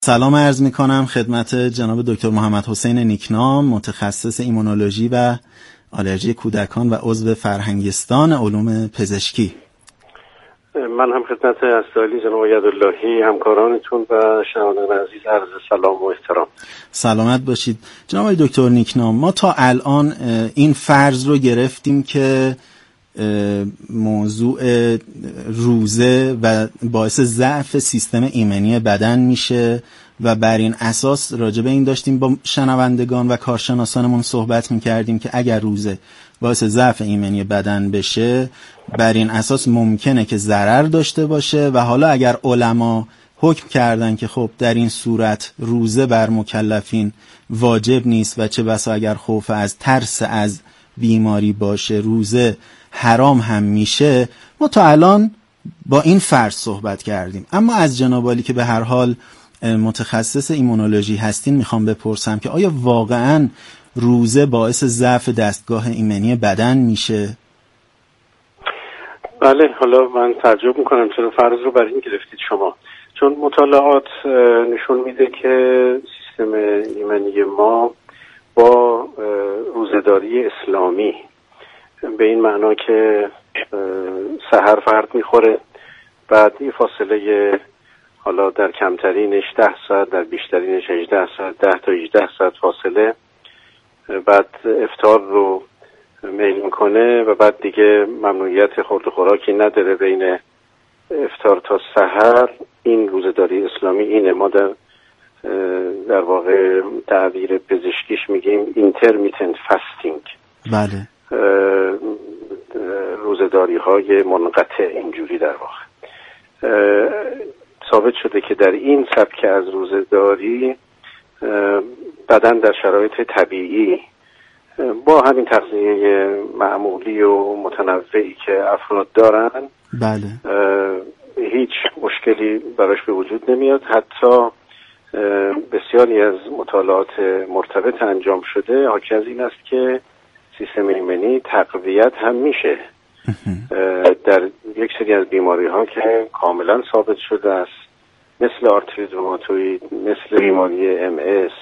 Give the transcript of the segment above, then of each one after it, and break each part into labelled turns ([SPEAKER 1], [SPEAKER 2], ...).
[SPEAKER 1] سلام عرض می کنم خدمت جناب دکتر محمد حسین نیکنام، متخصص ایمونولوژی و آلرژی کودکان و عضو فرهنگستان علوم پزشکی.
[SPEAKER 2] من هم خدمت استالی جناب یداللهی همکارانتون و شنوندگان عزیز عرض سلام و احترام.
[SPEAKER 1] سلامت باشید. جناب دکتر نیکنام، ما تا الان این فرض رو گرفتیم که موضوع روزه و باعث ضعف سیستم ایمنی بدن میشه و بر این اساس راجع به این داشتیم با شنوندگان و کارشناسانمون صحبت میکردیم که اگر روزه باعث ضعف ایمنی بدن بشه بر این اساس ممکنه که ضرر داشته باشه و حالا اگر علما حکم کردن که خب در این صورت روزه بر مکلفین واجب نیست و چه بسا اگر خوف از ترس از بیماری باشه روزه حرام هم میشه، ما تا الان با این فرض صحبت کردیم. اما از جناب عالی که به هر حال متخصص ایمونولوژی هستین میخوام بپرسم که آیا واقعاً روزه باعث ضعف دستگاه ایمنی بدن میشه؟
[SPEAKER 2] بله، حالا من تعجب میکنم چرا فرض رو بر این گرفتید شما، چون مطالعات نشون میده که سیستم ایمنی ما با روزه‌داری اسلامی به این معنا که سحر فرد میخوره، بعد یه فاصله حالا در کمترینش 10 ساعت، در بیشترینش 18 ساعت، 10 تا 18 ساعت فاصله، بعد افطار رو میل میکنه و بعد دیگه ممنوعیت خورد و خوراکی نداره بین افطار تا سحر. این روزه‌داری اسلامی اینه. ما در واقع تعبیر پزشکیش میگیم intermittent fasting.
[SPEAKER 1] بله.
[SPEAKER 2] روزه‌داری های منقطع اینجوری در واقع. ثابت شده که در این سبک از روزه‌داری بدن در شرایط طبیعی با همین تغذیه معمولی و متنوعی که افراد دارن
[SPEAKER 1] بله
[SPEAKER 2] هیچ مشکلی براش به وجود نمیاد. حتی بسیاری از مطالعات مرتبط انجام شده حاکی از این است که سیستم ایمنی تقویت هم میشه در یک سری از بیماری ها که کاملا ثابت شده است، مثل آرتریت روماتوئید، مثل بیماری MS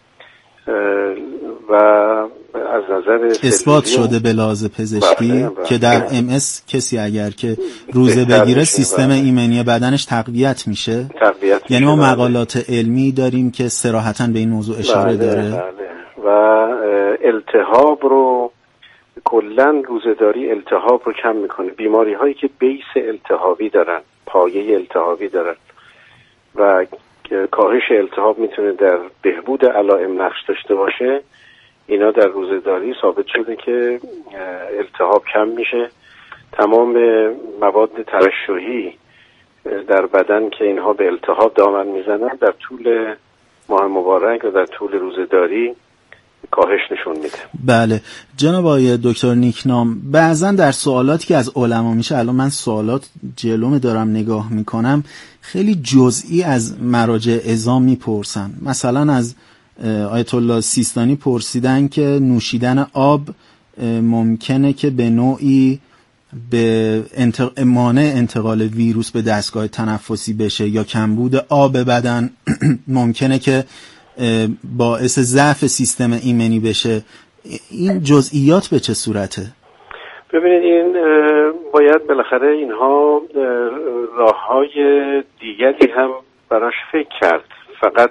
[SPEAKER 2] و از نظر
[SPEAKER 1] اثبات شده به لحاظ پزشکی که در MS کسی اگر که روزه بگیره سیستم ایمنی بدنش تقویت میشه. یعنی ما مقالات علمی داریم که صراحتاً به این موضوع اشاره داره.
[SPEAKER 2] و التهاب رو کلاً روزه‌داری التهاب رو کم میکنه. بیماری هایی که بیس التهابی دارن، پایه التهابی دارن و کاهش التهاب میتونه در بهبود علائم نقش داشته باشه، اینا در روزه‌داری ثابت شده که التهاب کم میشه. تمام مواد ترشحی در بدن که اینها به التهاب دامن میزنن در طول ماه مبارک و در طول روزه‌داری کاهش نشون میده.
[SPEAKER 1] بله جناب آقای دکتر نیکنام، بعضا در سوالاتی که از علما میشه، الان من سوالات جلوم دارم نگاه میکنم، خیلی جزئی از مراجع عظام میپرسن. مثلا از آیت الله سیستانی پرسیدن که نوشیدن آب ممکنه که به نوعی به مانع انتقال ویروس به دستگاه تنفسی بشه یا کمبود آب بدن ممکنه که باعث ضعف سیستم ایمنی بشه. این جزئیات به چه صورته؟
[SPEAKER 2] ببینید این باید بالاخره اینها راه‌های دیگری هم براش فکر کرد. فقط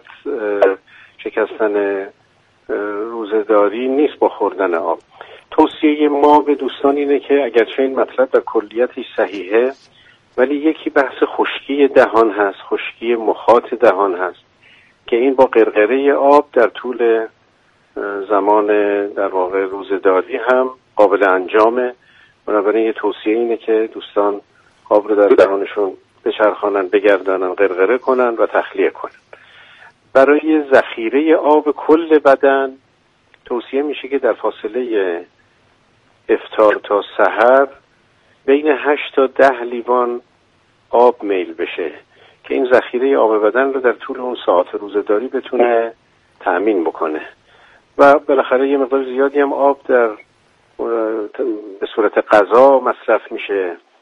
[SPEAKER 2] شکستن روزه‌داری نیست با خوردن آب. توصیه ما به دوستان اینه که اگرچه این مطلب در کلیتش صحیحه ولی یکی بحث خشکی دهان هست، خشکی مخاط دهان هست که این با غرغره آب در طول زمان در واقع روزه‌داری هم قابل انجامه. بنابراین یه توصیه اینه که دوستان آب رو در دهانشون بچرخانن، بگردانن، غرغره کنن و تخلیه کنن. برای ذخیره آب کل بدن توصیه میشه که در فاصله افطار تا سحر بین 8 تا 10 لیوان آب میل بشه که این ذخیره آب بدن رو در طول اون ساعت روزه‌داری بتونه تأمین بکنه. و بالاخره یه مقدار زیادی هم آب به صورت غذا مصرف میشه،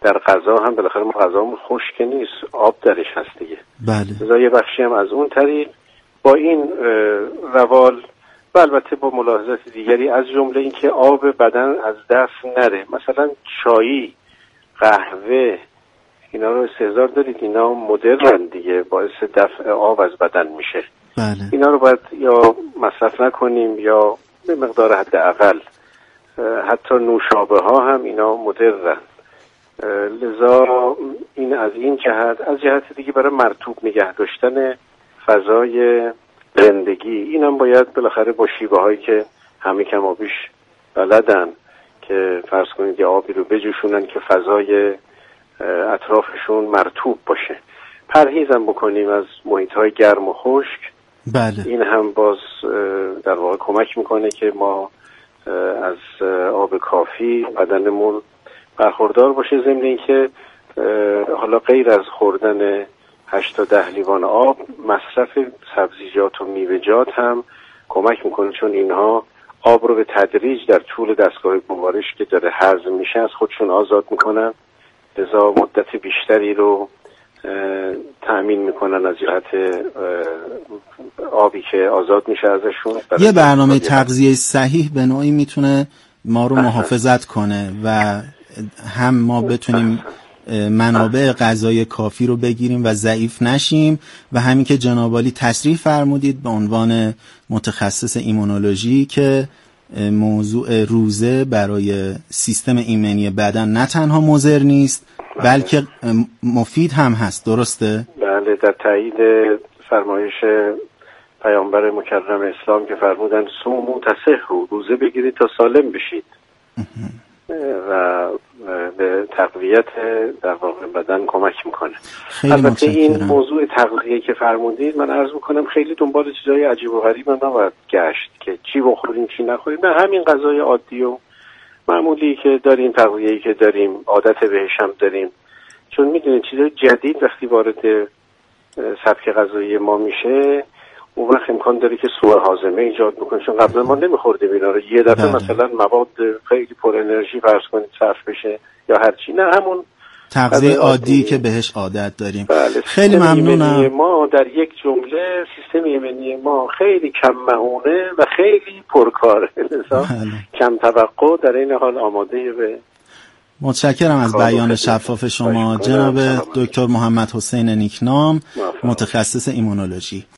[SPEAKER 2] در غذا هم بالاخره ما غذامون خشک نیست، آب درش هست دیگه.
[SPEAKER 1] بله.
[SPEAKER 2] یه بخشی هم از اون طریق با این روال و البته با ملاحظات دیگری، از جمله اینکه آب بدن از دست نره. مثلا چایی، قهوه، اینا رو استحضار دارید، اینا مدرن دیگه، باعث دفع آب از بدن میشه.
[SPEAKER 1] بله.
[SPEAKER 2] اینا رو باید یا مصرف نکنیم یا به مقدار حداقل. حتی نوشابه ها هم اینا مدرن. لذا این از این جهت. از جهت دیگه برای مرطوب نگه داشتن فضای زندگی، اینم باید بالاخره با شیوه هایی که همه کم آبیش بلدن که فرض کنید یه آبی رو بجوشونن که فضای اطرافشون مرطوب باشه. پرهیزم بکنیم از محیط های گرم و خشک.
[SPEAKER 1] بله.
[SPEAKER 2] این هم باز در واقع کمک میکنه که ما از آب کافی بدنمون برخوردار باشه. ضمن اینکه حالا غیر از خوردن 8 تا 10 لیوان آب، مصرف سبزیجات و میوه‌جات هم کمک میکنه، چون اینها آب رو به تدریج در طول دستگاه گوارش که داره هضم میشه از خودشون آزاد میکنن، لذا مدت بیشتری رو تأمین میکنن از جهت آبی که آزاد میشه ازشون.
[SPEAKER 1] یه برنامه تغذیه صحیح به نوعی میتونه ما رو محافظت کنه و هم ما بتونیم منابع غذای کافی رو بگیریم و ضعیف نشیم، و همین که جناب عالی تصریح فرمودید به عنوان متخصص ایمونولوژی که موضوع روزه برای سیستم ایمنی بدن نه تنها مضر نیست بلکه مفید هم هست. درسته؟
[SPEAKER 2] بله، در تایید فرمایش پیامبر مکرم اسلام که فرمودن صوموا تصحوا، روزه بگیرید تا سالم بشید و به تقویت در واقع بدن کمک میکنه. البته این موضوع تغذیه که فرمودید، من عرض میکنم خیلی دنبال چیزای عجیب و غریب نباید گشت که چی بخوریم چی نخوریم. نه، همین غذای عادی و معمولی که داریم، تغذیه‌ای که داریم، عادت بهش هم داریم. چون میدونید چیزای جدید وقتی وارد سبک غذایی ما میشه، اون وقت امکان داره که سوء هاضمه ایجاد بکنه، چون قبلا ما نمیخوردیم اینا رو. یه دفعه مثلا مواد خیلی پر انرژی فرض کنید صرف بشه یا هر چی، نه همون
[SPEAKER 1] تغذیه عادی که بهش عادت داریم.
[SPEAKER 2] بله.
[SPEAKER 1] خیلی ممنونم.
[SPEAKER 2] ما در یک جمله سیستم ایمنی ما خیلی کم مهونه و خیلی پرکاره، کم توقع، در این حال آماده به.
[SPEAKER 1] متشکرم از بیان شفاف شما جناب دکتر محمد حسین نیکنام، متخصص ایمونولوژی.